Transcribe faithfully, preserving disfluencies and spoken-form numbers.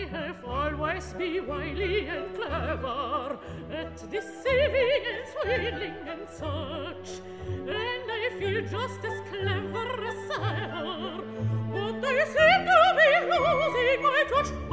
have always been wily and clever at deceiving and swindling and such, and I feel just as clever as ever, but I seem to be losing my touch.